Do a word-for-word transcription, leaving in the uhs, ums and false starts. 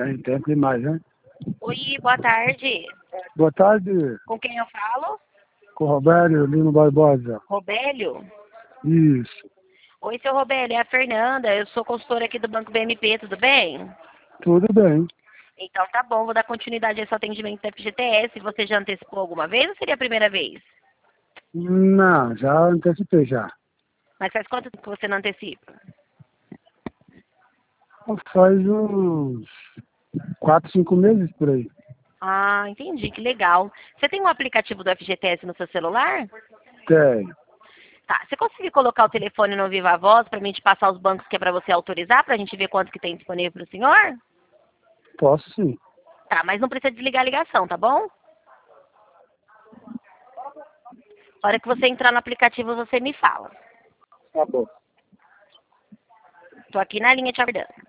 Tem tempo demais, né? Oi, boa tarde. Boa tarde, Com quem eu falo? com o Roberto Lino Barbosa. Robélio? Isso, Oi, seu Robélio, é a Fernanda. Eu sou consultora aqui do Banco B M P, tudo bem? tudo bem. Então tá bom, vou dar continuidade ao seu atendimento da F G T S. Você já antecipou alguma vez ou seria a primeira vez? Não, já antecipei já. Mas faz quanto tempo que você não antecipa? Faz uns quatro, cinco meses por aí. Ah, entendi, que legal. Você tem um aplicativo do F G T S no seu celular? Tenho. Tá, você conseguir colocar o telefone no Viva Voz pra mim te passar os bancos que é pra você autorizar, pra gente ver quantos que tem disponível pro senhor? Posso sim. Tá, mas não precisa desligar a ligação, tá bom? A hora que você entrar no aplicativo, você me fala. Tá bom. Tô aqui na linha te aguardando.